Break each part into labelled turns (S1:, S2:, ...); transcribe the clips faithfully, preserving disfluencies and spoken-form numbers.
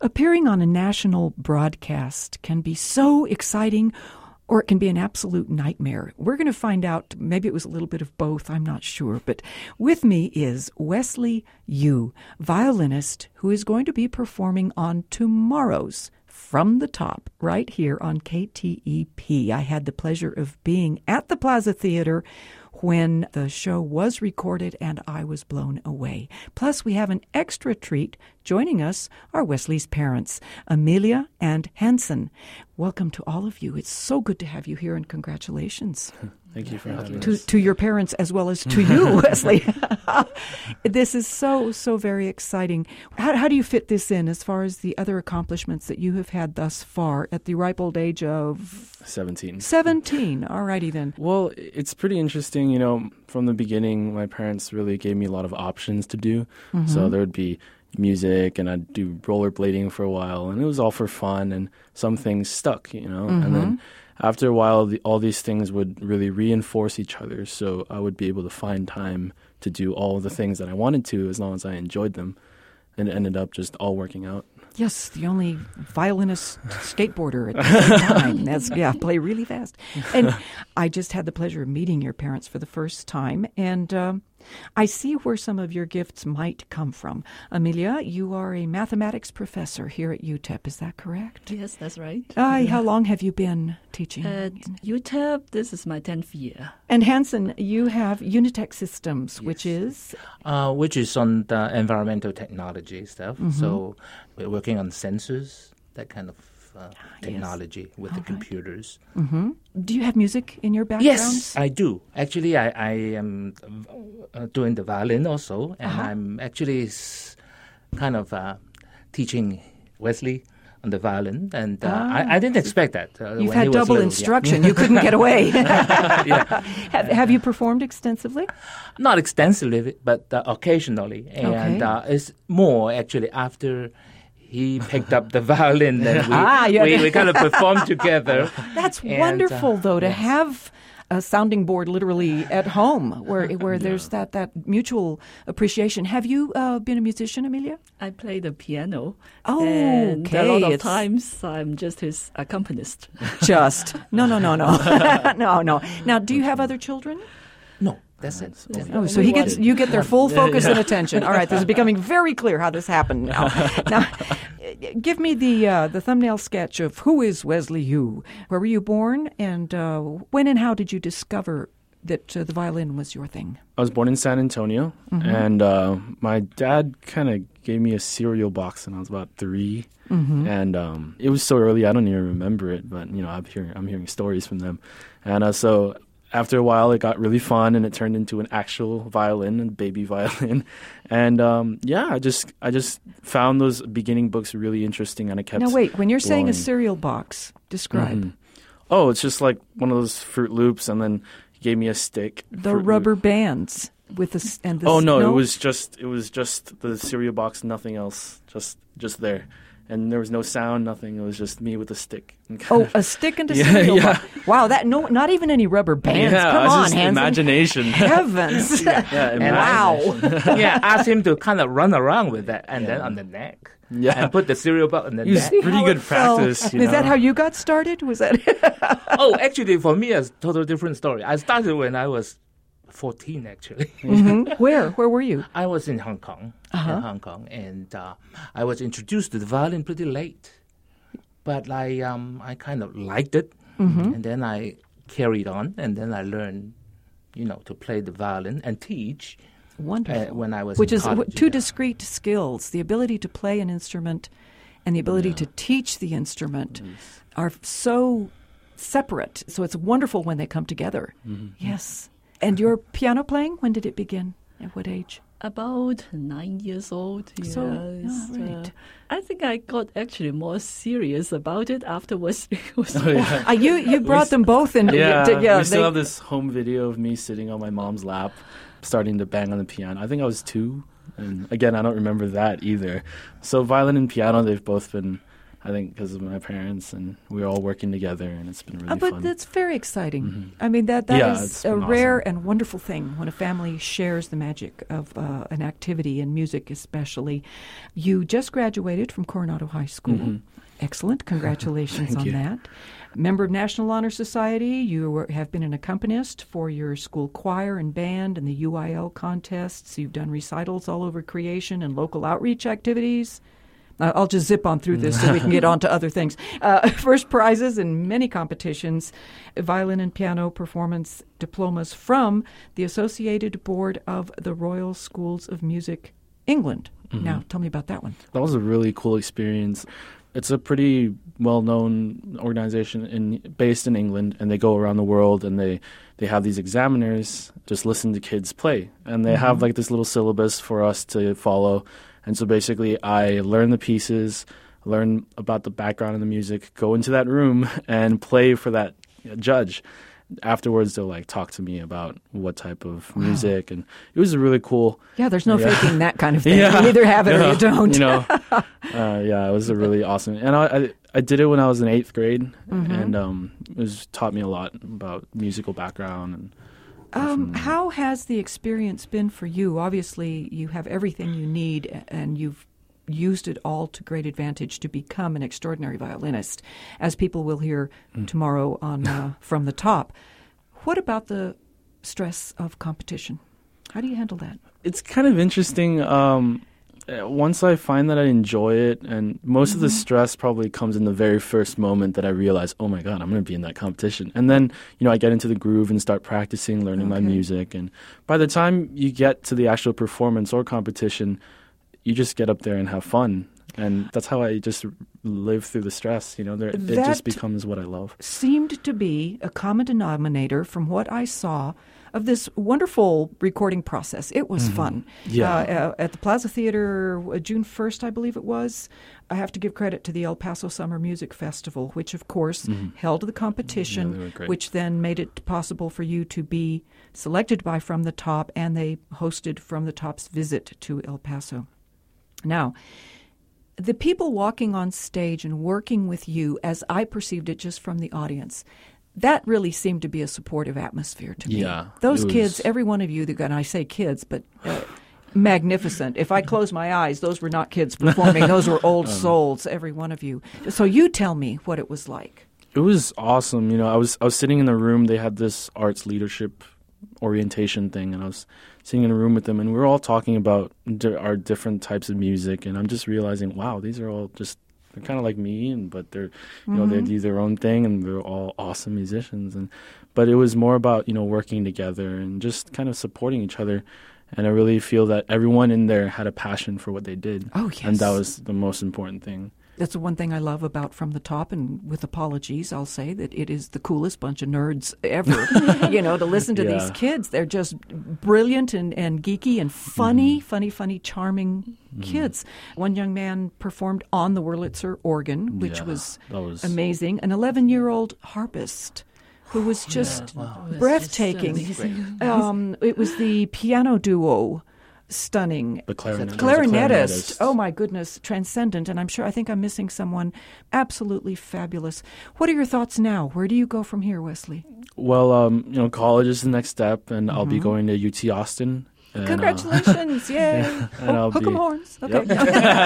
S1: Appearing on a national broadcast can be so exciting, or it can be an absolute nightmare. We're going to find out. Maybe it was a little bit of both. I'm not sure. But with me is Wesley Yu, violinist, who is going to be performing on tomorrow's From the Top right here on K T E P. I had the pleasure of being at the Plaza Theater when the show was recorded, and I was blown away. Plus, we have an extra treat. Joining us are Wesley's parents, Amelia and Hanson. Welcome to all of you. It's so good to have you here, and congratulations.
S2: Thank you for having
S1: to,
S2: us.
S1: To your parents as well as to you, Wesley. This is so, so very exciting. How, how do you fit this in as far as the other accomplishments that you have had thus far at the ripe old age of...
S2: seventeen.
S1: seventeen. All righty then.
S2: Well, it's pretty interesting. You know, from the beginning, my parents really gave me a lot of options to do. Mm-hmm. So there would be music, and I'd do rollerblading for a while, and it was all for fun, and some things stuck, you know. Mm-hmm. And then after a while, the, all these things would really reinforce each other, so I would be able to find time to do all the things that I wanted to as long as I enjoyed them, and it ended up just all working out.
S1: Yes, the only violinist skateboarder at the same time. That's, yeah, play really fast. And I just had the pleasure of meeting your parents for the first time, and um, I see where some of your gifts might come from. Amelia, you are a mathematics professor here at U T E P. Is that correct?
S3: Yes, that's right.
S1: Uh, how long have you been teaching?
S3: At U T E P, this is my tenth year.
S1: And Hanson, you have Unitech Systems, yes. which is?
S4: Uh, which is on the environmental technology stuff. Mm-hmm. So we're working on sensors, that kind of uh, technology yes. with All the right. computers.
S1: Mm-hmm. Do you have music in your background?
S4: Yes, I do. Actually, I, I am uh, doing the violin also, and uh-huh. I'm actually s- kind of uh, teaching Wesley on the violin, and uh,
S1: ah.
S4: I, I didn't expect that. Uh,
S1: You've
S4: when
S1: had
S4: he was
S1: double
S4: little,
S1: instruction.
S4: Yeah.
S1: You couldn't get away.
S4: yeah.
S1: have, have you performed extensively?
S4: Not extensively, but uh, occasionally. And
S1: okay.
S4: uh, it's more actually after he picked up the violin, then we,
S1: ah, yeah.
S4: we, we kind of performed together.
S1: That's
S4: and,
S1: wonderful,
S4: uh,
S1: though, to
S4: yes.
S1: have a sounding board literally at home where where yeah. there's that, that mutual appreciation. Have you uh, been a musician, Amelia?
S3: I play the piano.
S1: Oh,
S3: and
S1: okay.
S3: a lot of
S1: it's...
S3: times I'm just his accompanist.
S1: Just. No, no, no, no. no, no. Now, do you have other children?
S4: No. That's it.
S3: Yes.
S1: Oh, so he gets you get their full focus and attention. All right, this is becoming very clear how this happened now. Now, give me the uh, the thumbnail sketch of who is Wesley Yu. Where were you born, and uh, when and how did you discover that uh, the violin was your thing?
S2: I was born in San Antonio, mm-hmm. and uh, my dad kind of gave me a cereal box when I was about three. Mm-hmm. And um, it was so early, I don't even remember it. But you know, I'm hearing I'm hearing stories from them, and uh, so. After a while, it got really fun, and it turned into an actual violin, a baby violin. And um, yeah, I just I just found those beginning books really interesting, and I kept.
S1: Now wait, when you're
S2: blowing.
S1: saying a cereal box, describe.
S2: Mm-hmm. Oh, it's just like one of those Fruit Loops, and then he gave me a stick.
S1: The
S2: Fruit
S1: rubber
S2: Loop.
S1: bands with the and the.
S2: Oh no,
S1: no,
S2: it was just it was just the cereal box, nothing else, just just there. And there was no sound, nothing. It was just me with a stick.
S1: Oh, a stick and a
S2: yeah,
S1: cereal
S2: yeah.
S1: box. Wow, that no, not even any rubber bands.
S2: Yeah,
S1: Come on, Hanson.
S2: Imagination.
S1: Heavens.
S2: yeah, yeah,
S1: wow.
S4: yeah, ask him to kind of run around with that, and yeah. then on the neck.
S2: Yeah.
S4: And put the cereal box on the
S2: it was
S4: neck.
S2: pretty good practice. You
S1: Is
S2: know?
S1: that how you got started? Was that?
S4: Oh, actually, for me, it's a total different story. I started when I was fourteen, actually.
S1: Mm-hmm. Where? Where were you?
S4: I was in Hong Kong.
S1: Uh-huh.
S4: In Hong Kong, and uh, I was introduced to the violin pretty late. But I um I kind of liked it, mm-hmm. and then I carried on, and then I learned, you know, to play the violin and teach.
S1: Wonderful.
S4: Uh, when I was
S1: which
S4: in
S1: is
S4: college,
S1: two
S4: yeah.
S1: discrete skills: the ability to play an instrument and the ability
S2: yeah.
S1: to teach the instrument
S2: yes.
S1: are so separate. So it's wonderful when they come together.
S2: Mm-hmm.
S1: Yes. And your piano playing? When did it begin? At what age?
S3: About nine years old. Yes.
S1: So, oh, right.
S3: uh, I think I got actually more serious about it afterwards. Because
S2: oh, yeah.
S1: uh, you you brought them both in.
S2: Yeah,
S1: to, yeah
S2: we still
S1: they,
S2: have this home video of me sitting on my mom's lap, starting to bang on the piano. I think I was two, and again, I don't remember that either. So violin and piano, they've both been I think because of my parents, and we're all working together, and it's been really
S1: Uh, but
S2: fun.
S1: that's very exciting.
S2: Mhm.
S1: I mean, that that
S2: Yeah,
S1: is
S2: it's
S1: a
S2: been
S1: rare
S2: awesome.
S1: and wonderful thing when a family shares the magic of uh, an activity, and music especially. You just graduated from Coronado High School.
S2: Mhm.
S1: Excellent. Congratulations
S2: Thank
S1: on
S2: you.
S1: that. Member of National Honor Society, you were, have been an accompanist for your school choir and band and the U I L contests. You've done recitals all over creation and local outreach activities. Uh, I'll just zip on through this so we can get on to other things. Uh, first prizes in many competitions, violin and piano performance diplomas from the Associated Board of the Royal Schools of Music, England.
S2: Mhm.
S1: Now, tell me about that one.
S2: That was a really cool experience. It's a pretty well-known organization in, based in England, and they go around the world, and they, they have these examiners just listen to kids play. And they have like this little syllabus for us to follow. And so basically I learn the pieces, learn about the background of the music, go into that room and play for that judge. Afterwards, they'll like talk to me about what type of
S1: Wow.
S2: music, and it was really cool.
S1: Yeah, there's no
S2: Yeah.
S1: faking that kind of thing.
S2: Yeah.
S1: You either have it or
S2: Yeah.
S1: you don't.
S2: You know, uh, yeah, it was a really awesome. And I, I, I did it when I was in eighth grade,
S1: Mhm.
S2: and um, it was taught me a lot about musical background. And
S1: Um,
S2: Mhm.
S1: how has the experience been for you? Obviously, you have everything you need, a- and you've used it all to great advantage to become an extraordinary violinist, as people will hear
S2: Mm.
S1: tomorrow on uh, From the Top. What about the stress of competition? How do you handle that?
S2: it's kind of interesting. Um, uh, once I find that I enjoy it, and most of the stress probably comes in the very first moment that I realize, oh my God, I'm going to be in that competition. And then, you know, I get into the groove and start practicing, learning my
S1: Okay.
S2: music. And by the time you get to the actual performance or competition, you just get up there and have fun. And that's how I just live through the stress. You know, there, it
S1: That-
S2: just becomes what I love.
S1: Seemed to be a common denominator from what I saw of this wonderful recording process. It was fun.
S2: Yeah.
S1: Uh, uh, at the Plaza Theater, uh, June first, I believe it was. I have to give credit to the El Paso Summer Music Festival, which, of course,
S2: Mhm.
S1: held the
S2: Yeah,
S1: competition,
S2: they were great.
S1: which then made it possible for you to be selected by From the Top, and they hosted From the Top's visit to El Paso. Now, the people walking on stage and working with you, as I perceived it just from the audience, that really seemed to be a supportive atmosphere to me.
S2: Yeah,
S1: Those
S2: it was-
S1: kids, every one of you, that- and I say kids, but uh, magnificent. If I close my eyes, those were not kids performing. Those were old
S2: Um,
S1: souls, every one of you. So you tell me what it was like.
S2: It was awesome. You know, I was I was sitting in the room. They had this arts leadership orientation thing, and I was sitting in a room with them, and we were all talking about di- our different types of music. And I'm just realizing, wow, these are all just they're kind of like me, and but they're you know they do their own thing, and they're all awesome musicians. And but it was more about you know working together and just kind of supporting each other. And I really feel that everyone in there had a passion for what they did.
S1: Oh, yes.
S2: And that was the most important thing.
S1: That's the one thing I love about From the Top, and with apologies, I'll say that it is the coolest bunch of nerds ever. You know, to listen to
S2: Yeah.
S1: these kids. They're just brilliant and, and geeky and funny, funny, funny, charming kids. One young man performed on the Wurlitzer organ, which
S2: Yeah,
S1: was
S2: that was
S1: amazing. An eleven-year-old harpist who was just
S3: Oh, that's
S1: breathtaking.
S3: just amazing.
S1: Um, it was the piano duo. Stunning.
S2: The clarinet-
S1: Clarinetist.
S2: clarinetist.
S1: Oh, my goodness. Transcendent. And I'm sure, I think I'm missing someone absolutely fabulous. What are your thoughts now? Where do you go from here, Wesley?
S2: Well, um, you know, college is the next step, and I'll be
S1: Mm-hmm.
S2: going to U T Austin. And, uh,
S1: Congratulations. Yay.
S2: and
S1: Oh,
S2: I'll
S1: hook 'em
S2: be-
S1: horns. Okay.
S2: Yep.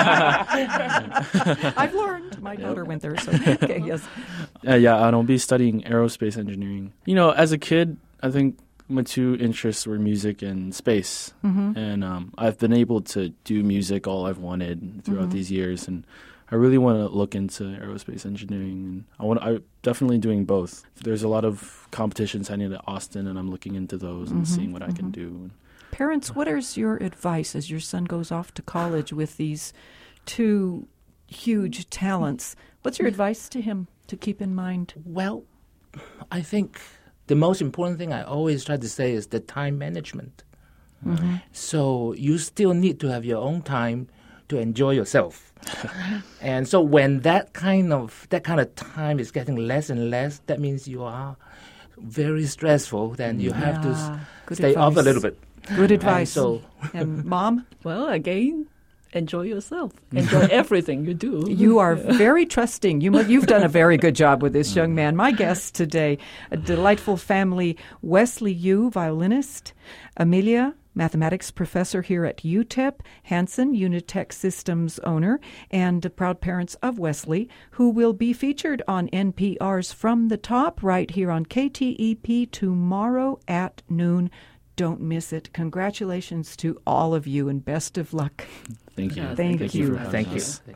S1: I've learned. My daughter went there. So, okay, yes.
S2: uh, yeah, and I'll be studying aerospace engineering. You know, as a kid, I think my two interests were music and space,
S1: Mm-hmm.
S2: and um, I've been able to do music all I've wanted throughout these years, and I really want to look into aerospace engineering, and I want. I'm definitely doing both. There's a lot of competitions heading to Austin, and I'm looking into those and seeing what I can do.
S1: Parents, what is your advice as your son goes off to college with these two huge talents? What's your advice to him to keep in mind?
S4: Well, I think the most important thing I always try to say is the time management. So you still need to have your own time to enjoy yourself. And so when that kind of that kind of time is getting less and less, that means you are very stressful. Then you have to
S1: Yeah,
S4: s-
S1: good
S4: stay off a
S1: advice.
S4: little bit.
S1: Good advice.
S4: so-
S1: And Mom?
S3: Well, again, enjoy yourself. Enjoy everything you do.
S1: You are very trusting. You, mu- you've done a very good job with this young man. My guest today, a delightful family, Wesley Yu, violinist, Amelia, mathematics professor here at U T E P, Hanson, Unitech Systems owner, and proud parents of Wesley, who will be featured on N P R's From the Top right here on K T E P tomorrow at noon. Don't miss it. Congratulations to all of you and best of luck.
S2: Thank you.
S3: Yeah,
S1: Thank
S2: Thank
S1: you.
S2: you for having
S4: Thank you.
S2: us.